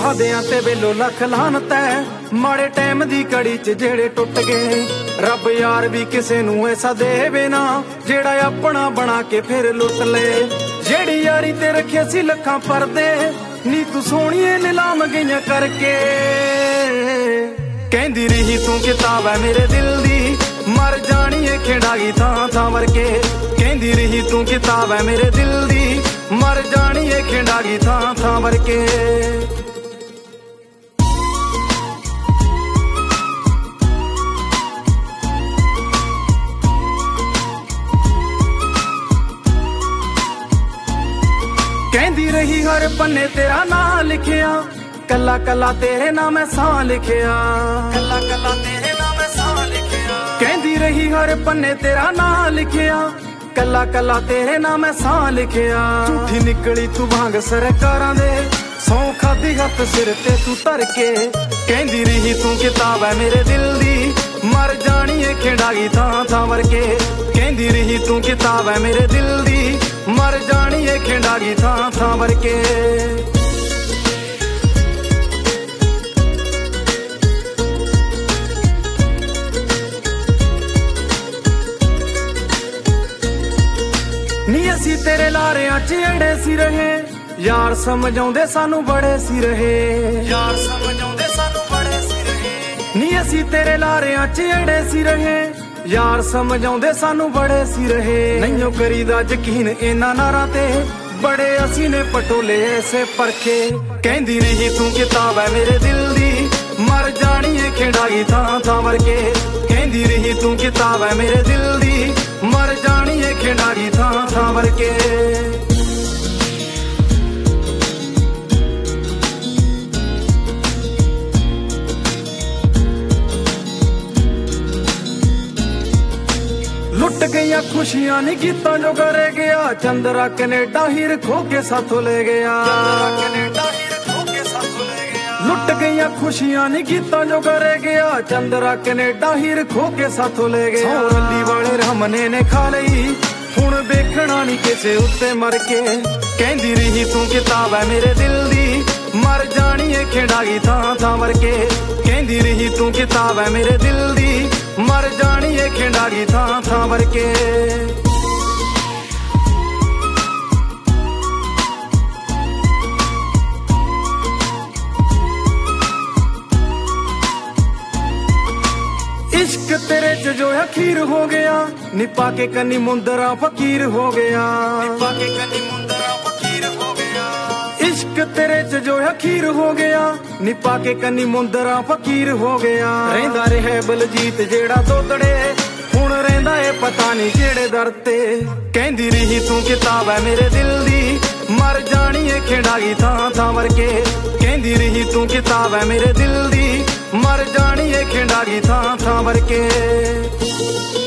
ਵਾਦਿਆਂ ਤੇ ਵੇਲੋ ਲੱਖ ਲਾਹਨਤ ਹੈ, ਮਾੜੇ ਟਾਈਮ ਦੀ ਕੜੀ 'ਚ ਜਿਹੜੇ ਟੁੱਟ ਗਏ। ਰੱਬ ਯਾਰ ਵੀ ਕਿਸੇ ਨੂੰ ਐਸਾ ਦੇਵੇ ਨਾ, ਜਿਹੜਾ ਆਪਣਾ ਬਣਾ ਕੇ ਫਿਰ ਲੁੱਟ ਲੇ। ਜਿਹੜੀ ਯਾਰੀ ਤੇ ਰੱਖਿਆ ਸੀ ਲੱਖਾਂ ਪਰਦੇ, ਨੀ ਤੂੰ ਸੋਹਣੀਏ ਨਿਲਾਮ ਗਈਆਂ ਕਰਕੇ। ਕਹਿੰਦੀ ਰਹੀ ਤੂੰ ਕਿਤਾਬ ਹੈ ਮੇਰੇ ਦਿਲ ਦੀ, ਮਰ ਜਾਣੀਏ ਖਿੰਡਾਗੀ ਥਾਂ ਥਾਂ ਵਰਕੇ। ਕਹਿੰਦੀ ਰਹੀ ਤੂੰ ਕਿਤਾਬ ਹੈ ਮੇਰੇ ਦਿਲ ਦੀ, ਮਰ ਜਾਣੀਏ ਖਿੰਡਾਗੀ ਥਾਂ ਥਾਂ ਵਰਕੇ। ਕਹਿੰਦੀ ਰਹੀ ਹਰ ਪੰਨੇ ਤੇਰਾ ਨਾਂ ਲਿਖਿਆ, ਕੱਲਾ ਕੱਲਾ ਤੇਰੇ ਨਾਮ ਮੈਂ ਸਾਹ ਲਿਖਿਆ, ਕੱਲਾ ਕੱਲਾ ਤੇਰੇ ਨਾਮ ਮੈਂ ਸਾਹ ਲਿਖਿਆ। ਕਹਿੰਦੀ ਰਹੀ ਹਰ ਪੰਨੇ ਤੇਰਾ ਨਾਂ ਲਿਖਿਆ, ਕੱਲਾ ਕੱਲਾ ਤੇਰੇ ਨਾਮ ਮੈਂ ਸਾਹ ਲਿਖਿਆ। ਝੂਠੀ ਨਿਕਲੀ ਤੂੰ ਵਾਂਗ ਸਰਕਾਰਾਂ ਦੇ, ਸੌਂ ਖਾਦੀ ਹੱਥ ਸਿਰ ਤੇ ਤੂੰ ਧਰ ਕੇ। ਕਹਿੰਦੀ ਰਹੀ ਤੂੰ ਕਿਤਾਬ ਹੈ ਮੇਰੇ ਦਿਲ ਦੀ, ਮਰ ਜਾਣੀਏ ਖਿੰਡਾਗੀ ਥਾਂ ਥਾਂ ਵਰਕੇ। ਕਹਿੰਦੀ ਰਹੀ ਤੂੰ ਕਿਤਾਬ ਹੈ ਮੇਰੇ ਦਿਲ ਦੀ, ਮਰ ਜਾਣੀਏ ਖਿੰਡਾਗੀ ਥਾਂ ਥਾਂ ਵਰਕੇ। ਨੀ ਅਸੀਂ ਤੇਰੇ ਲਾਰਿਆਂ 'ਚ ਅੜੇ ਸੀ ਰਹੇ, ਯਾਰ ਸਮਝਾਉਂਦੇ ਸਾਨੂੰ ਬੜੇ ਸੀ ਰਹੇ, ਯਾਰ ਸਮਝਾਉਂਦੇ ਸਾਨੂੰ ਬੜੇ ਸੀ ਰਹੇ। ਨੀ ਅਸੀਂ ਤੇਰੇ ਲਾਰਿਆਂ 'ਚ ਅੜੇ ਸੀ ਰਹੇ, ਯਾਰ ਸਮਝਾਉਂਦੇ ਸਾਨੂੰ ਬੜੇ ਸੀ ਰਹੇ। ਨਹੀਂਓ ਕਰੀਦਾ ਯਕੀਨ ਇਹਨਾਂ ਨਾਰਾਂ ਤੇ, ਬੜੇ ਅਸੀਂ ਨੇ ਪਟੋਲੇ ਐਸੇ ਪਰਖੇ। ਕਹਿੰਦੀ ਰਹੀ ਤੂੰ ਕਿਤਾਬ ਹੈ ਮੇਰੇ ਦਿਲ ਦੀ, ਮਰ ਜਾਣੀਏ ਖਿੰਡਾਗੀ ਥਾਂ ਥਾਂ ਵਰਕੇ। ਕਹਿੰਦੀ ਰਹੀ ਤੂੰ ਕਿਤਾਬ ਹੈ ਮੇਰੇ ਦਿਲ ਦੀ, ਮਰ ਜਾਣੀਏ ਖਿੰਡਾਗੀ ਥਾਂ ਥਾਂ ਵਰਕੇ। ਲੁੱਟ ਗਈਆਂ ਖੁਸ਼ੀਆਂ ਨੀ ਗੀਤਾਂ ਜੋ ਕਰੇ ਗਿਆ, ਚੰਦਰਾ ਕੈਨੇਡਾ ਹੀਰ ਖੋ ਕੇ ਸਾਥੋਂ ਲੈ ਗਿਆ, ਚੰਦਰਾ ਕੈਨੇਡਾ ਹੀਰ ਖੋ ਕੇ ਸਾਥੋਂ ਲੈ ਗਿਆ। ਲੁੱਟ ਗਈਆਂ ਖੁਸ਼ੀਆਂ ਨੀ ਗੀਤਾਂ ਜੋ ਕਰੇ ਗਿਆ, ਚੰਦਰਾ ਕੈਨੇਡਾ ਹੀਰ ਖੋ ਕੇ ਸਾਥੋਂ ਲੈ ਗਿਆ। ਸੌਰਲੀ ਵਾਲੇ ਰਮਨੇ ਨੇ ਖਾ ਲਈ, ਹੁਣ ਵੇਖਣਾ ਨੀ ਕਿਸੇ ਉੱਤੇ ਮਰ ਕੇ। ਕਹਿੰਦੀ ਰਹੀ ਤੂੰ ਕਿਤਾਬ ਹੈ ਮੇਰੇ ਦਿਲ ਦੀ, ਮਰ ਜਾਣੀਏ ਖਿੰਡਾਗੀ ਥਾਂ ਥਾਂ ਵਰਕੇ। ਕਹਿੰਦੀ ਰਹੀ ਤੂੰ ਕਿਤਾਬ ਹੈ ਮੇਰੇ ਦਿਲ ਦੀ, ਮਰ ਜਾਣੀਏ ਖਿੰਡਾਗੀ ਥਾਂ ਥਾਂ ਵਰਕੇ। इश्क तेरे च जो अखीर हो गया, निपा के कन्नी मुंदरा फकीर हो गया, निपा के कन्नी मुंदरा फकीर हो गया। इश्क तेरे च जो अखीर हो गया, निपा के कन्नी मुंदरा फकीर हो गया। रहिंदा रहे बलजीत जेड़ा तोतड़े, हुण रहिंदा ए पता नहीं केड़े दर ते। कहंदी रही तू किताब है मेरे दिल दी, मर जाणीए खिंडागी थां थां वरके। कहंदी रही तू किताब है मेरे दिल दी, मर जाणीए खिंडागी थां थां वरके।